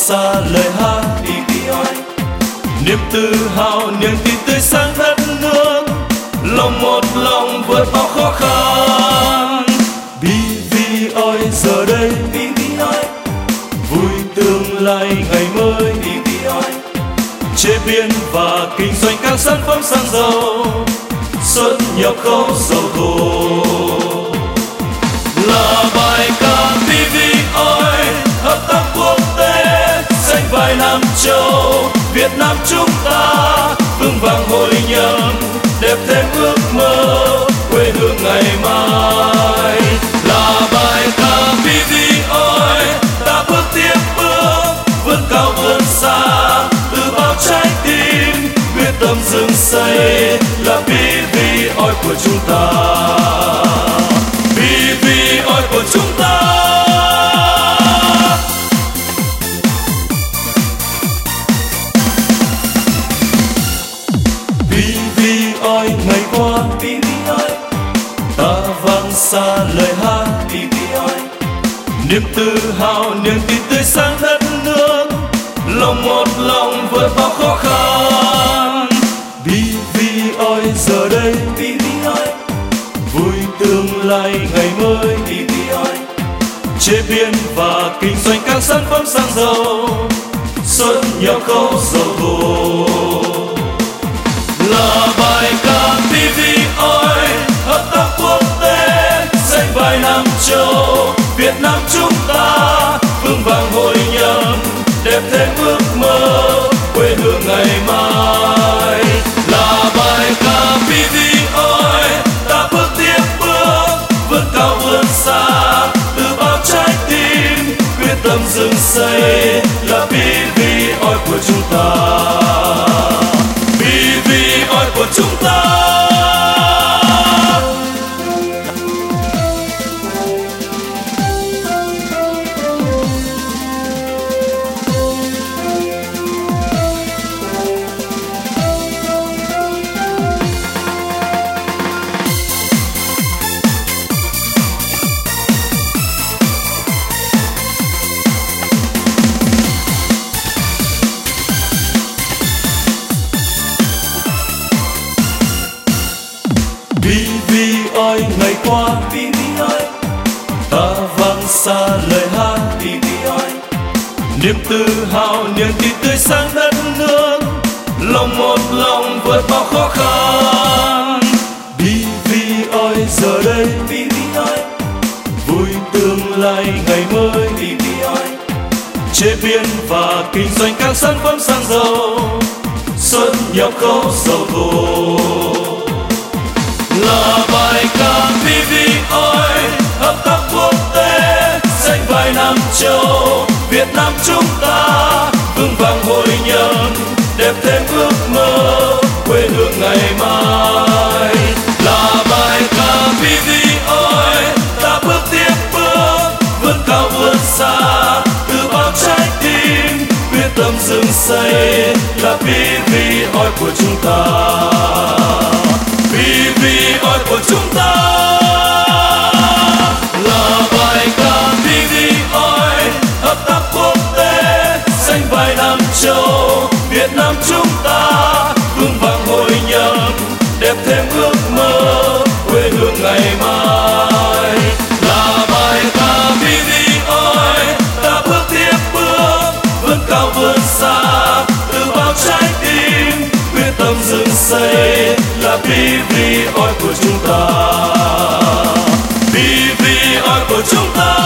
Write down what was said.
xa lời hát niềm tự hào niềm tin tươi sáng đất nước, lòng một lòng vượt bao khó khăn. BVOI giờ đây vui tương lai ngày mới, chế biến và kinh doanh các sản phẩm xăng dầu, xuất nhập khẩu dầu thô. Là bài ca BVOI hợp tác quốc tế, xanh vai Nam Châu, Việt Nam chúng ta vững vàng hội nhập, đẹp thêm ước mơ quê hương ngày mai. Là bài ca BVOI ta bước tiếp bước, vươn cao vươn xa từ bao trái tim, quyết tâm rừng xây là BVOI của chúng ta, BVOI của chúng ta. BVOI ngày qua ta vang xa lời hát, niềm tự hào niềm tin tươi sáng đất nước, lòng một lòng vượt bao khó khăn. BVOI giờ đây vui tương lai ngày mới, chế biến và kinh doanh các sản phẩm xăng dầu, xuất nhập khẩu dầu thô. Là bài ca BVOI hợp tác quốc tế, xanh vai Nam Châu, Việt Nam chúng ta vững vàng hội nhập, đẹp thêm ước mơ quê hương ngày mai. Là bài ca BVOI ta bước tiếp bước, vươn cao vươn xa từ bao trái tim, quyết tâm rừng xây là BVOI của chúng ta, BVOI của chúng ta. BVOI ngày qua ta vang xa lời hát, niềm tự hào niềm tin tươi sáng đất nước, lòng một lòng vượt bao khó khăn. BVOI giờ đây vui tương lai ngày mới, chế biến và kinh doanh các sản phẩm xăng dầu, xuất nhập khẩu dầu thô. Là bài ca BVOI hợp tác quốc tế, xanh vai Nam Châu, Việt Nam chúng ta vững vàng hội nhập, đẹp thêm ước mơ quê hương ngày mai. Là bài ca BVOI ta bước tiếp bước, vươn cao vươn xa từ bao trái tim, quyết tâm rừng xây là BVOI của chúng ta, BVOI của chúng ta. Là bài ca BVOI hợp tác quốc tế, xanh vai Nam Châu, Việt Nam chúng ta vững vàng hội nhập, đẹp thêm ước mơ quê hương ngày mai. Là bài ca BVOI ta bước tiếp bước, vươn cao vươn xa từ bao trái tim, quyết tâm rừng xây là BVOI của chúng ta, BVOI của chúng ta.